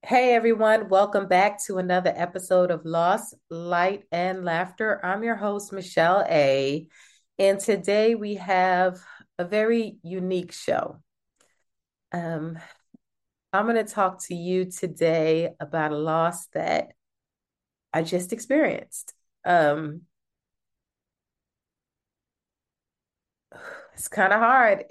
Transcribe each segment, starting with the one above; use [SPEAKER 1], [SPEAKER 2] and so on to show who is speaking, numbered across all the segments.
[SPEAKER 1] Hey everyone, welcome back to another episode of Lost Light and Laughter. I'm your host, Michelle A. And today we have a very unique show. Um, I'm going to talk to you today about a loss that I just experienced. Um, it's kind of hard.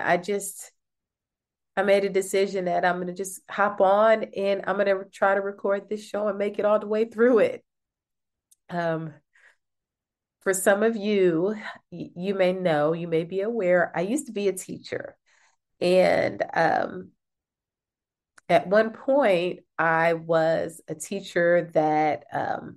[SPEAKER 1] I made a decision that I'm going to just hop on and I'm going to try to record this show and make it all the way through it. Um, For some of you, you may know, you may be aware, I used to be a teacher. And at one point, I was a teacher that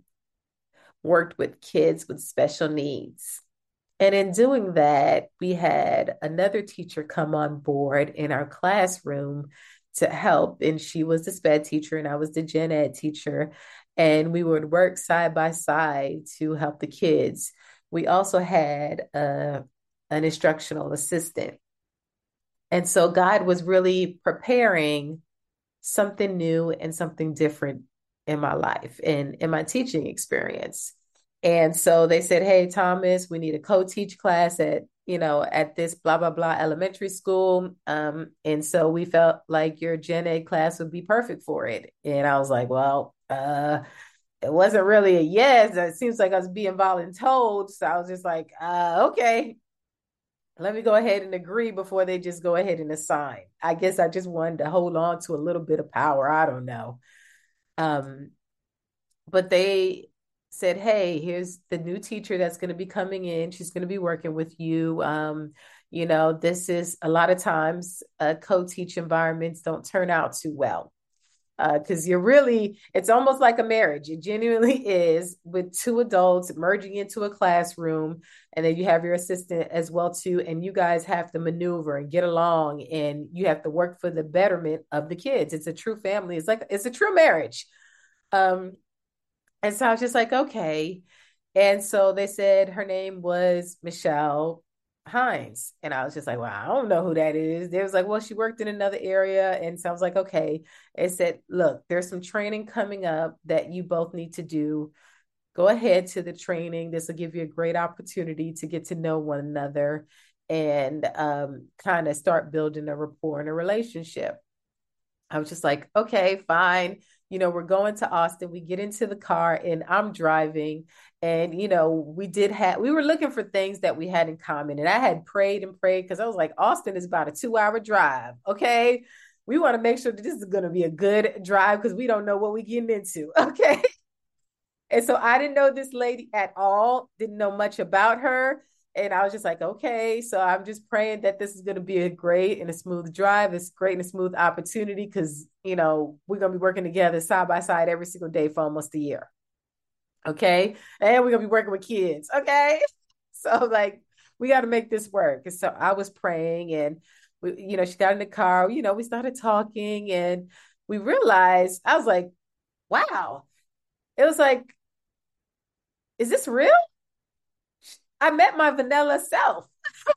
[SPEAKER 1] worked with kids with special needs. And in doing that, we had another teacher come on board in our classroom to help. And she was the SPED teacher, and I was the gen ed teacher. And we would work side by side to help the kids. We also had an instructional assistant. And so God was really preparing something new and something different in my life and in my teaching experience. And so they said, "Hey, Thomas, we need a co-teach class at this blah, blah, blah elementary school." And so we felt like your gen ed class would be perfect for it. And I was like, well, it wasn't really a yes. It seems like I was being voluntold. So I was just like, okay, let me go ahead and agree before they just go ahead and assign. I guess I just wanted to hold on to a little bit of power. I don't know. Um, but they said, "Hey, here's the new teacher that's going to be coming in. She's going to be working with you. This is a lot of times co-teach environments don't turn out too well because it's almost like a marriage. It genuinely is with two adults merging into a classroom, and then you have your assistant as well too, and you guys have to maneuver and get along, and you have to work for the betterment of the kids. It's a true family. It's a true marriage." Um, and so I was just like, okay. And so they said her name was Michelle Hines. And I was just like, well, I don't know who that is. They was like, well, she worked in another area. And so I was like, okay. It said, look, there's some training coming up that you both need to do. Go ahead to the training. This will give you a great opportunity to get to know one another and kind of start building a rapport and a relationship. I was just like, okay, fine. We're going to Austin. We get into the car and I'm driving. And, we were looking for things that we had in common. And I had prayed and prayed because I was like, Austin is about a 2 hour drive. Okay. We want to make sure that this is going to be a good drive because we don't know what we're getting into. Okay. And so I didn't know this lady at all, didn't know much about her. And I was just like, okay, so I'm just praying that this is going to be a great and a smooth drive. It's great and a smooth opportunity because, we're going to be working together side by side every single day for almost a year. Okay. And we're going to be working with kids. Okay. So, like, we got to make this work. And so I was praying and, she got in the car, we started talking and we realized, I was like, wow. It was like, is this real? I met my vanilla self.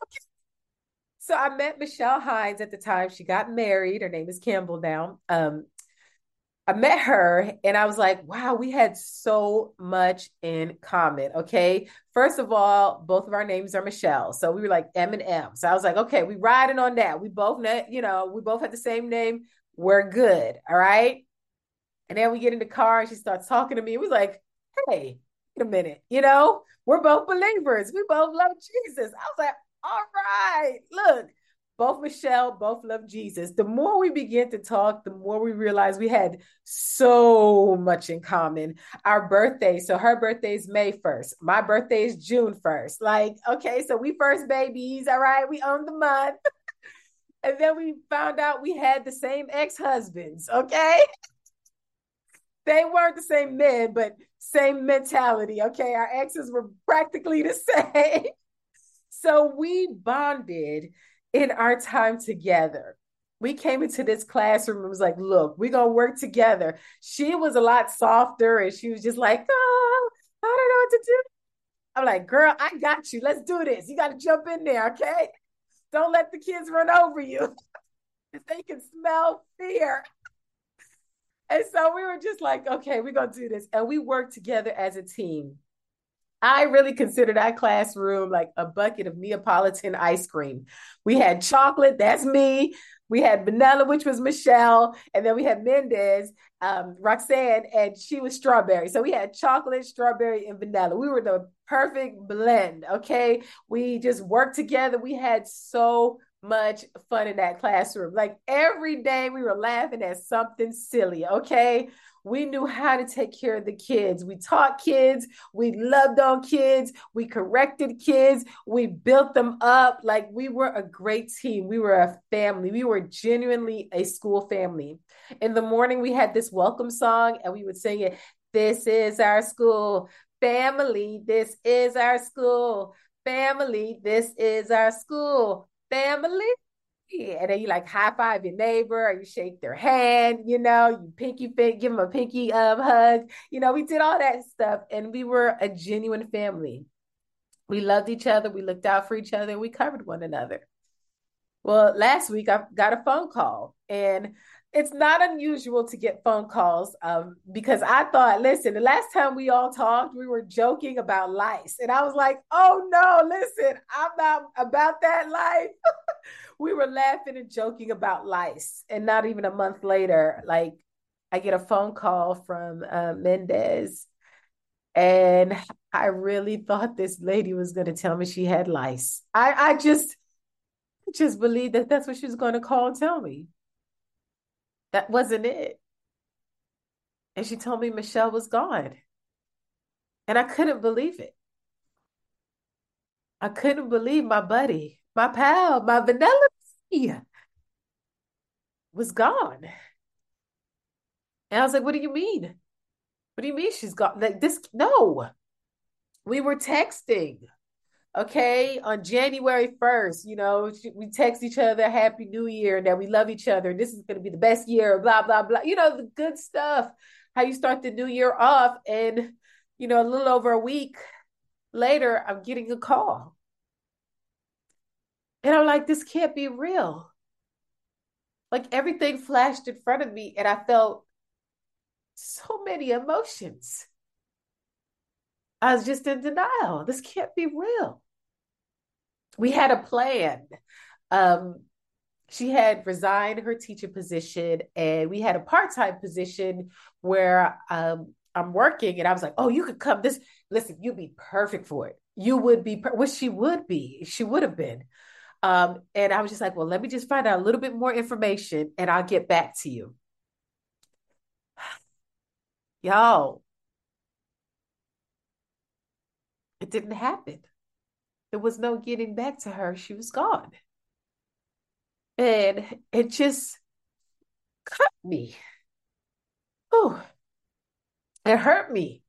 [SPEAKER 1] So I met Michelle Hines at the time. She got married. Her name is Campbell now. I met her and I was like, wow, we had so much in common. Okay. First of all, both of our names are Michelle. So we were like M and M. So I was like, okay, we riding on that. We both we both had the same name. We're good. All right. And then we get in the car and she starts talking to me. We was like, hey, wait a minute. We're both believers. We both love Jesus. I was like, all right, look, both Michelle, both love Jesus. The more we begin to talk, the more we realize we had so much in common. Our birthday, so her birthday is May 1st. My birthday is June 1st. Like, okay, so we first babies, all right, we own the month. And then we found out we had the same ex-husbands, okay? They weren't the same men, but same mentality. Okay. Our exes were practically the same. So we bonded in our time together. We came into this classroom and was like, look, we're going to work together. She was a lot softer and she was just like, oh, I don't know what to do. I'm like, girl, I got you. Let's do this. You got to jump in there. Okay. Don't let the kids run over you. They can smell fear. And so we were just like, okay, we're going to do this. And we worked together as a team. I really consider that classroom like a bucket of Neapolitan ice cream. We had chocolate, that's me. We had vanilla, which was Michelle. And then we had Mendez, Roxanne, and she was strawberry. So we had chocolate, strawberry, and vanilla. We were the perfect blend. Okay. We just worked together. We had so much fun in that classroom. Like every day we were laughing at something silly. Okay. We knew how to take care of the kids. We taught kids. We loved on kids. We corrected kids. We built them up. Like we were a great team. We were a family. We were genuinely a school family. In the morning, we had this welcome song and we would sing it. This is our school. Family, this is our school. Family, this is our school. Family, and then you like high five your neighbor, or you shake their hand, you pinky give them a pinky hug. We did all that stuff, and we were a genuine family. We loved each other, we looked out for each other, and we covered one another. Well, last week I got a phone call, and it's not unusual to get phone calls because I thought, listen, the last time we all talked, we were joking about lice. And I was like, oh no, listen, I'm not about that life. We were laughing and joking about lice. And not even a month later, like I get a phone call from Mendez. And I really thought this lady was going to tell me she had lice. I just believed that that's what she was going to call and tell me. That wasn't it. And she told me Michelle was gone. And I couldn't believe it. I couldn't believe my buddy, my pal, my vanilla was gone. And I was like, what do you mean? What do you mean she's gone? Like this? No, we were texting. Okay, on January 1st, we text each other Happy New Year and that we love each other. This is going to be the best year, blah, blah, blah. The good stuff, how you start the new year off. And, a little over a week later, I'm getting a call. And I'm like, this can't be real. Like everything flashed in front of me and I felt so many emotions. I was just in denial. This can't be real. We had a plan. Um, she had resigned her teaching position and we had a part-time position where I'm working and I was like, oh, you could come listen, you'd be perfect for it. You would be, she would have been. And I was just like, well, let me just find out a little bit more information and I'll get back to you. Y'all, it didn't happen. There was no getting back to her. She was gone. And it just cut me. Oh, it hurt me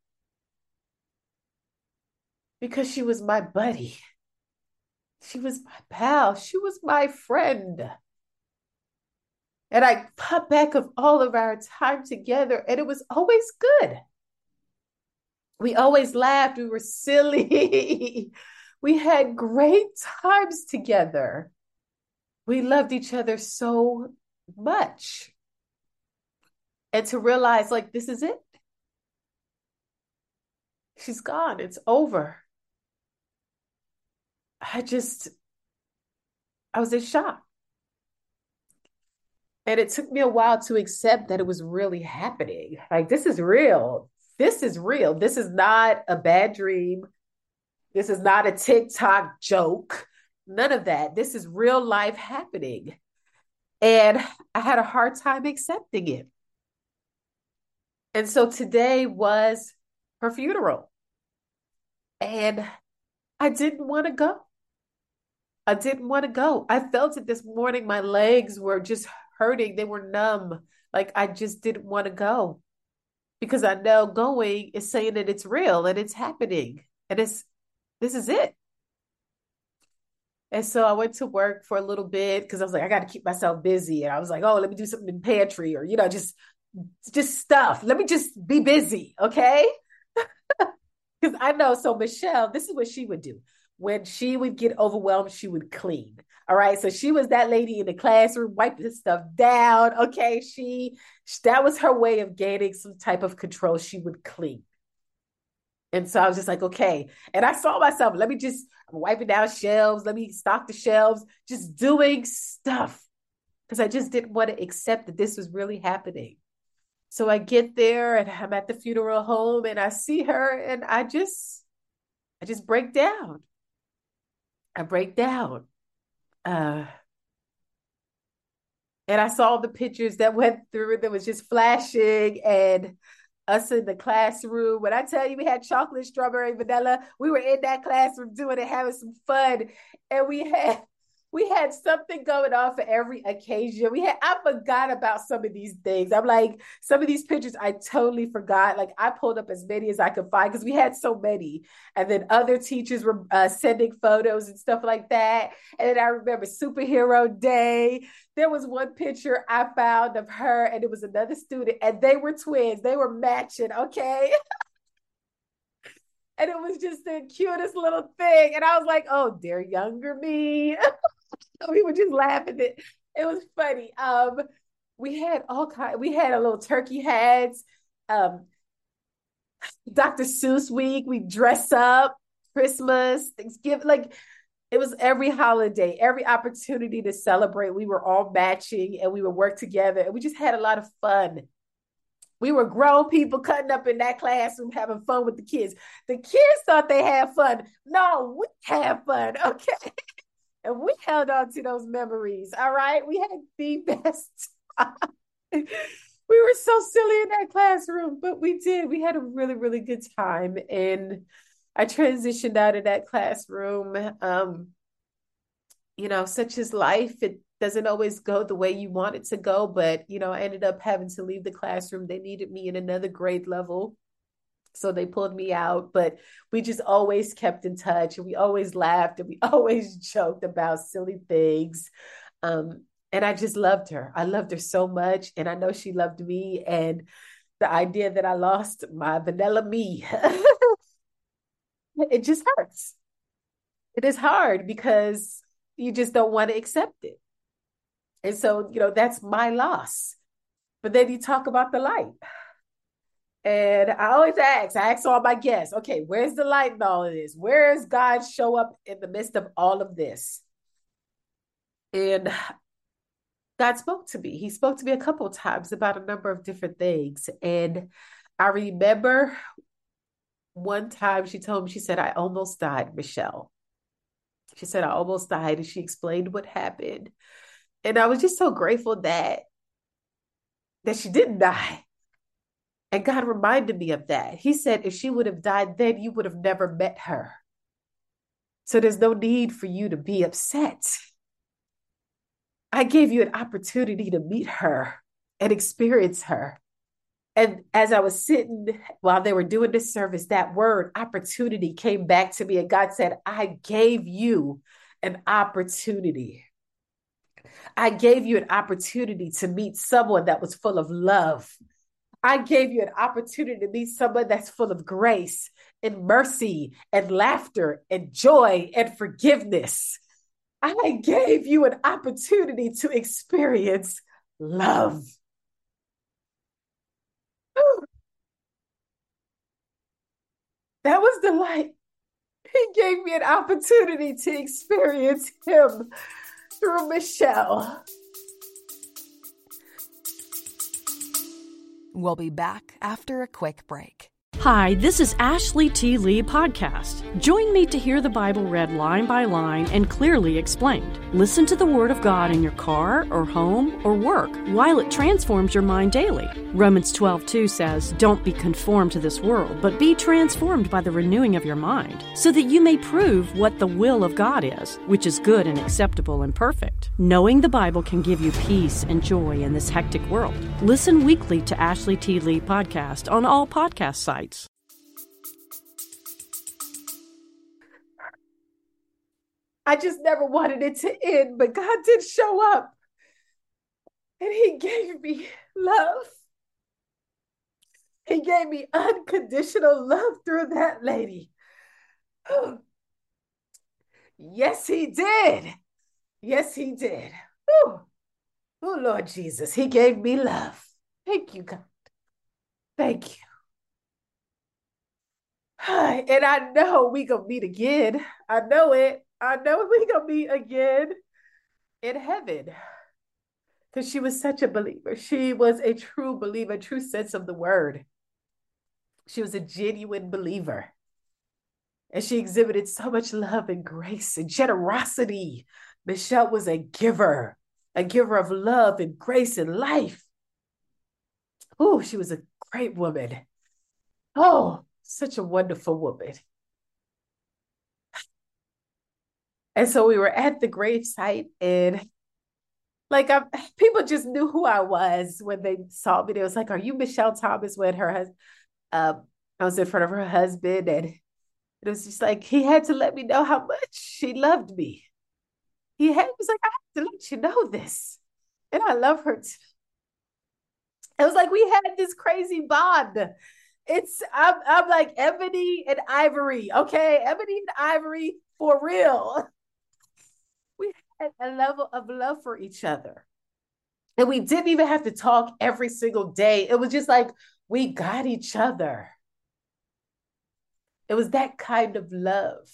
[SPEAKER 1] because she was my buddy. She was my pal. She was my friend. And I thought back of all of our time together, and it was always good. We always laughed. We were silly. We had great times together. We loved each other so much. And to realize, like, this is it. She's gone. It's over. I was in shock. And it took me a while to accept that it was really happening. Like, this is real. This is real. This is not a bad dream. This is not a TikTok joke. None of that. This is real life happening. And I had a hard time accepting it. And so today was her funeral. And I didn't want to go. I didn't want to go. I felt it this morning. My legs were just hurting. They were numb. Like I just didn't want to go because I know going is saying that it's real and it's happening. And this is it. And so I went to work for a little bit because I was like, I got to keep myself busy. And I was like, oh, let me do something in pantry or, just stuff. Let me just be busy. Okay. Because I know. So Michelle, this is what she would do. when she would get overwhelmed, she would clean. All right. So she was that lady in the classroom wiping stuff down. Okay. That was her way of gaining some type of control. She would clean. And so I was just like, okay. And I saw myself, I'm wiping down shelves. Let me stock the shelves, just doing stuff because I just didn't want to accept that this was really happening. So I get there and I'm at the funeral home and I see her and I just break down. I break down. Uh, and I saw the pictures that went through that was just flashing and us in the classroom. When I tell you we had chocolate, strawberry, vanilla, we were in that classroom doing it, having some fun. And we had something going on for every occasion. I forgot about some of these things. I'm like, some of these pictures I totally forgot. Like I pulled up as many as I could find because we had so many. And then other teachers were sending photos and stuff like that. And then I remember superhero day. There was one picture I found of her and it was another student and they were twins. They were matching. Okay. And it was just the cutest little thing. And I was like, oh, dear younger me. We were just laughing. It was funny. We had all kind. We had a little turkey heads. Um, Dr. Seuss week. We dress up. Christmas, Thanksgiving. Like it was every holiday, every opportunity to celebrate. We were all matching and we would work together, and we just had a lot of fun. We were grown people cutting up in that classroom, having fun with the kids. The kids thought they had fun. No, we had fun. Okay. And we held on to those memories. All right. We had the best time. We were so silly in that classroom, but we did. We had a really, really good time. And I transitioned out of that classroom. Such is life. It doesn't always go the way you want it to go, but I ended up having to leave the classroom. They needed me in another grade level. So they pulled me out, but we just always kept in touch and we always laughed and we always joked about silly things. And I just loved her. I loved her so much. And I know she loved me. And the idea that I lost my vanilla me, it just hurts. It is hard because you just don't want to accept it. And so, that's my loss. But then you talk about the light. And I ask all my guests, okay, where's the light in all of this? Where does God show up in the midst of all of this? And God spoke to me. He spoke to me a couple of times about a number of different things. And I remember one time she told me, she said, I almost died, Michelle. She said, I almost died. And she explained what happened. And I was just so grateful that she didn't die. And God reminded me of that. He said, if she would have died then, you would have never met her. So there's no need for you to be upset. I gave you an opportunity to meet her and experience her. And as I was sitting while they were doing this service, that word opportunity came back to me. And God said, I gave you an opportunity. I gave you an opportunity to meet someone that was full of love. I gave you an opportunity to meet someone that's full of grace and mercy and laughter and joy and forgiveness. I gave you an opportunity to experience love. That was the light. He gave me an opportunity to experience him through Michelle.
[SPEAKER 2] We'll be back after a quick break.
[SPEAKER 3] Hi, this is Ashley T. Lee Podcast. Join me to hear the Bible read line by line and clearly explained. Listen to the Word of God in your car or home or work while it transforms your mind daily. Romans 12:2 says, don't be conformed to this world, but be transformed by the renewing of your mind, so that you may prove what the will of God is, which is good and acceptable and perfect. Knowing the Bible can give you peace and joy in this hectic world. Listen weekly to Ashley T. Lee Podcast on all podcast sites.
[SPEAKER 1] I just never wanted it to end, but God did show up and he gave me love. He gave me unconditional love through that lady. Yes, he did. Yes, he did. Whew. Oh, Lord Jesus, he gave me love. Thank you, God. Thank you. And I know we gonna meet again. I know it. I know we gonna meet again in heaven. Because she was such a believer. She was a true believer, true sense of the word. She was a genuine believer. And she exhibited so much love and grace and generosity. Michelle was a giver of love and grace and life. Oh, she was a great woman. Oh, such a wonderful woman. And so we were at the gravesite, and like people just knew who I was when they saw me. They was like, "Are you Michelle Thomas?" When her husband, I was in front of her husband, and it was just like he had to let me know how much she loved me. Was like, "I have to let you know this," and I love her too. It was like we had this crazy bond. I'm like Ebony and Ivory, okay, Ebony and Ivory for real. We had a level of love for each other. And we didn't even have to talk every single day. It was just like we got each other. It was that kind of love.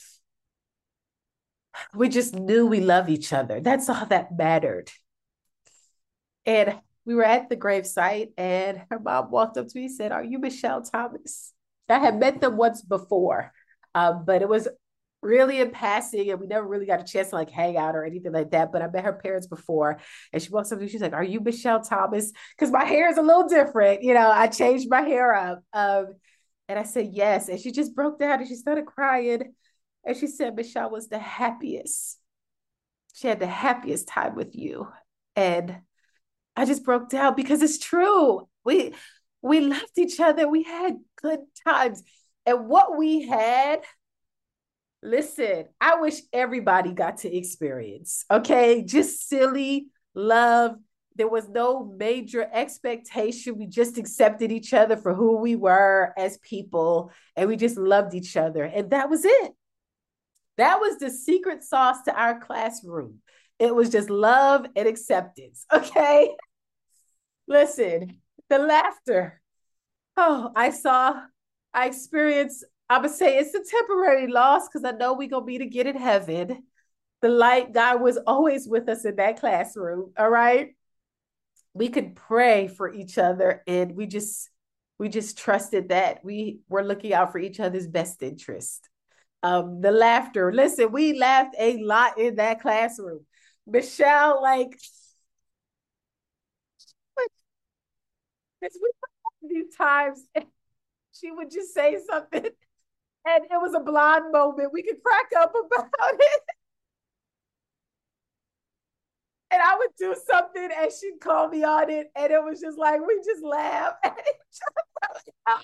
[SPEAKER 1] We just knew we love each other. That's all that mattered. And we were at the gravesite, and her mom walked up to me and said, "Are you Michelle Thomas?" I had met them once before, but it was really in passing, and we never really got a chance to like hang out or anything like that. But I met her parents before, and she walks up to me. She's like, "Are you Michelle Thomas?" Because my hair is a little different. I changed my hair up. And I said, "Yes." And she just broke down and she started crying. And she said, "Michelle was the happiest. She had the happiest time with you." And I just broke down because it's true. We loved each other. We had good times. And what we had, listen, I wish everybody got to experience. Okay. Just silly love. There was no major expectation. We just accepted each other for who we were as people, and we just loved each other. And that was it. That was the secret sauce to our classroom. It was just love and acceptance. Okay. Listen, the laughter. Oh, I experienced, I would say it's a temporary loss because I know we're going to be to get in heaven. The light God was always with us in that classroom. All right. We could pray for each other, and we just trusted that we were looking out for each other's best interest. The laughter. Listen, we laughed a lot in that classroom. Michelle, like, we these times, she would just say something, and it was a blonde moment. We could crack up about it. And I would do something and she'd call me on it. And it was just like, we just laugh at each other.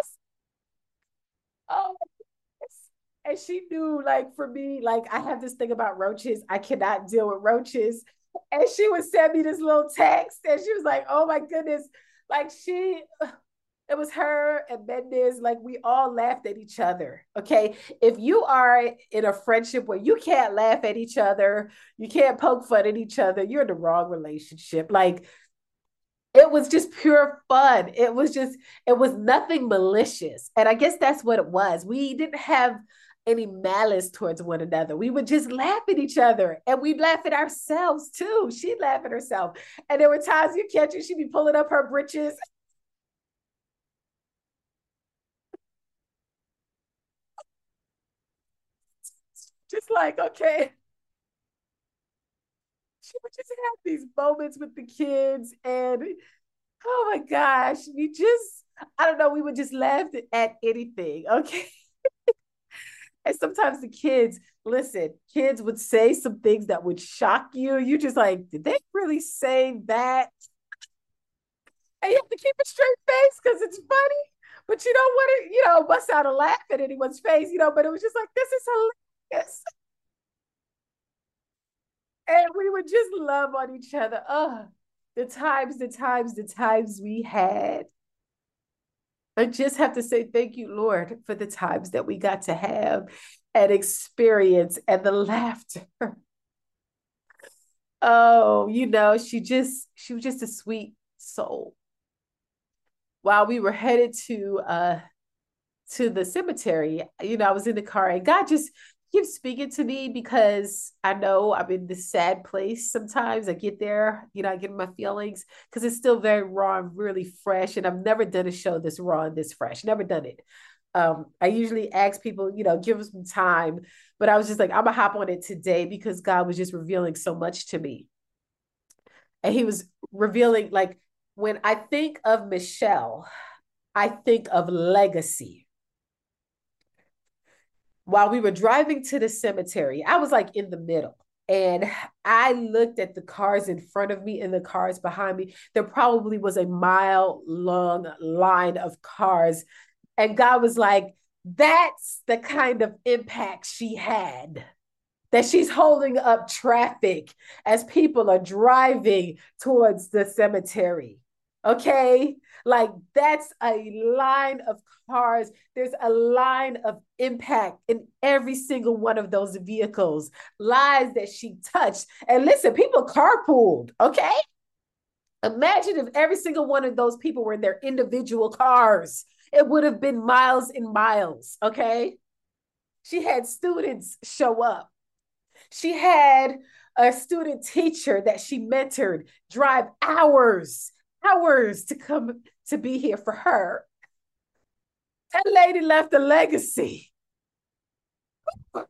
[SPEAKER 1] Oh, and she knew, like, for me, like, I have this thing about roaches. I cannot deal with roaches. And she would send me this little text, and she was like, "Oh my goodness." Like, it was her and Mendez. Like, we all laughed at each other. Okay. If you are in a friendship where you can't laugh at each other, you can't poke fun at each other, you're in the wrong relationship. Like, it was just pure fun. It was nothing malicious. And I guess that's what it was. We didn't have any malice towards one another. We would just laugh at each other, and we'd laugh at ourselves too. She'd laugh at herself. And there were times you catch her, she'd be pulling up her britches. Just like, okay. She would just have these moments with the kids. And oh my gosh, I don't know, we would just laugh at anything. Okay. And sometimes the kids, listen, kids would say some things that would shock you. You just like, did they really say that? And you have to keep a straight face because it's funny, but you don't want to, bust out a laugh at anyone's face, but it was just like, this is hilarious. And we would just love on each other. Oh, the times we had. I just have to say thank you, Lord, for the times that we got to have. and experience and the laughter. Oh, she was just a sweet soul. While we were headed to the cemetery, I was in the car and God just keeps speaking to me because I know I'm in this sad place sometimes. I get there, I get in my feelings because it's still very raw and really fresh. And I've never done a show this raw and this fresh, never done it. I usually ask people, give them some time, but I was just like, I'm gonna hop on it today because God was just revealing so much to me. And he was revealing, like, when I think of Michelle, I think of legacy. While we were driving to the cemetery, I was like in the middle. And I looked at the cars in front of me and the cars behind me. There probably was a mile long line of cars. And God was like, that's the kind of impact she had, that she's holding up traffic as people are driving towards the cemetery. Okay. Like that's a line of cars. There's a line of impact in every single one of those vehicles, lives that she touched. And listen, people carpooled. Okay. Imagine if every single one of those people were in their individual cars. It would have been miles and miles. Okay. She had students show up. She had a student teacher that she mentored drive hours to come to be here for her. That lady left a legacy. My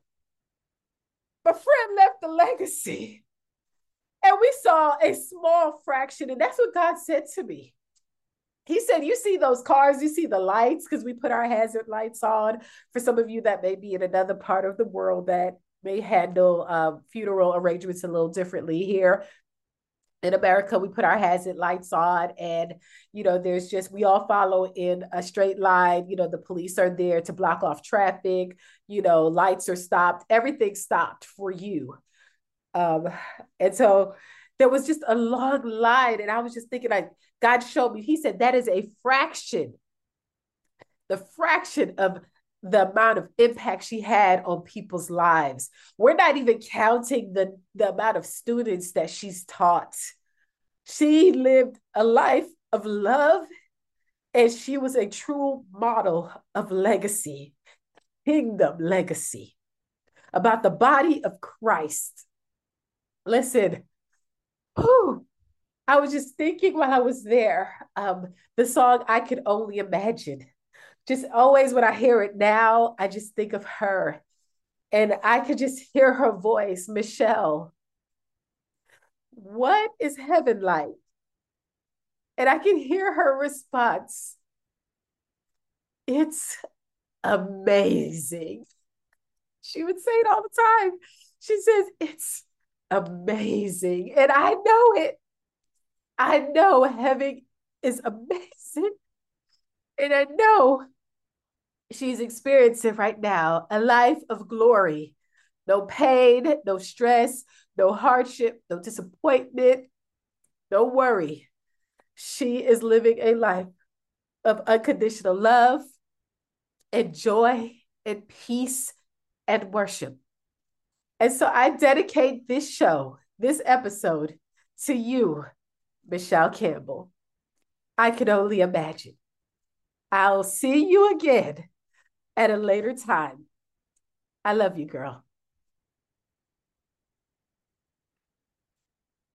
[SPEAKER 1] friend left a legacy. And we saw a small fraction. And that's what God said to me. He said, you see those cars, you see the lights, because we put our hazard lights on. For some of you that may be in another part of the world that may handle funeral arrangements a little differently. Here in America, we put our hazard lights on, and there's just, we all follow in a straight line. The police are there to block off traffic. Lights are stopped, everything stopped for you. And so there was just a long line, and I was just thinking, like, God showed me. He said that is a fraction, the fraction of the amount of impact she had on people's lives. We're not even counting the amount of students that she's taught. She lived a life of love, and she was a true model of legacy, kingdom legacy, about the body of Christ. Listen, whew, I was just thinking while I was there, the song I Could Only Imagine. Just always when I hear it now, I just think of her. And I could just hear her voice, Michelle, what is heaven like? And I can hear her response, it's amazing. She would say it all the time. She says, it's amazing. And I know it. I know heaven is amazing. And I know she's experiencing right now a life of glory. No pain, no stress, no hardship, no disappointment, no worry. She is living a life of unconditional love and joy and peace and worship. And so I dedicate this show, this episode, to you, Michelle Campbell. I can only imagine. I'll see you again at a later time. I love you, girl.